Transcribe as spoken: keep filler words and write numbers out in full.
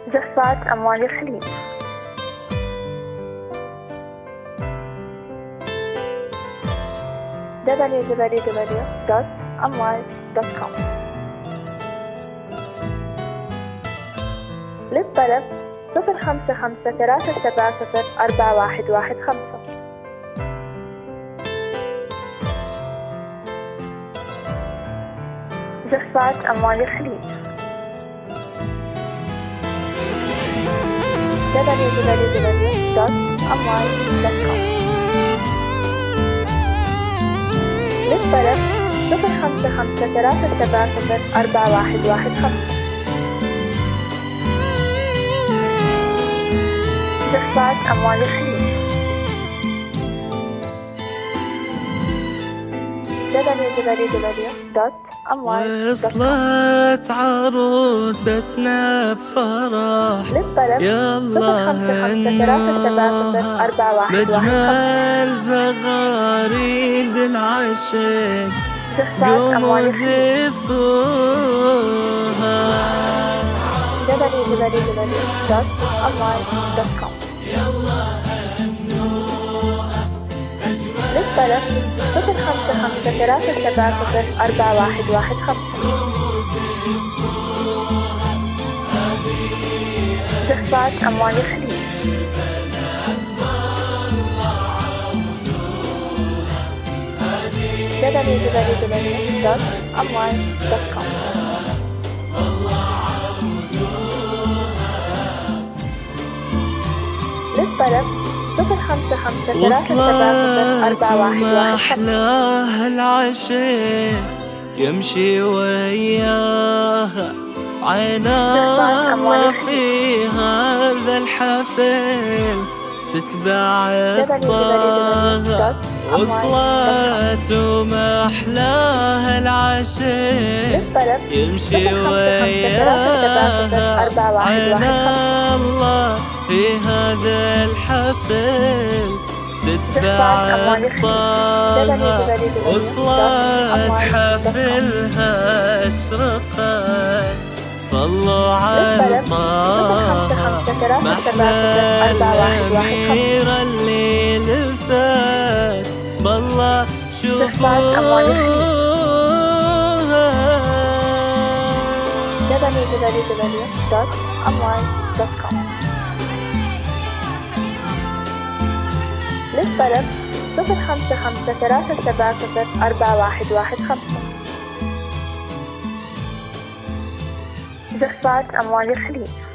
جفات أموال الخليج. دبليو دبليو دبليو دوت أموال دوت كوم. للطلب صفر خمسة خمسة ثلاثة سبعة صفر أربعة واحد واحد خمسة. جفات أموال الخليج. دبليو دبليو دبليو دوت أموال دوت كوم. للطلب صفر خمسة خمسة ثلاثة سبعة صفر أربعة واحد واحد خمسة. جفات أموال الخليج. دبليو دبليو دبليو دوت أموال دوت كوم. وصلت عروستنا بفرح يلا هنوها بجمال زغاريد العشق قوموا زفوها. دبليو دبليو دبليو دوت أموال دوت كوم. للطلب صفر خمسة خمسة ثلاثة سبعة صفر أربعة واحد واحد خمسة. جفات أموال الخليج. دبليو دبليو دبليو دوت أموال دوت كوم. للطلب صفر خمسة خمسة ثلاثة سبعة صفر أربعة واحد واحد خمسة. محلاها العشق يمشي وياها عيناها في هذا الحفل تتبع خطاها. وصلت ومحلاها العشق يمشي وياها عينا الله في هذا الحفل تتبع خطاها. وصلت حفلها اشرقت صلوا على طه محلى الأميرة اللي لفت بالله شوفوها. دبليو دبليو دبليو دوت أموال دوت كوم. للطلب صفر خمسة خمسة ثلاثة سبعة صفر أربعة واحد واحد خمسة. جفات أموال الخليج.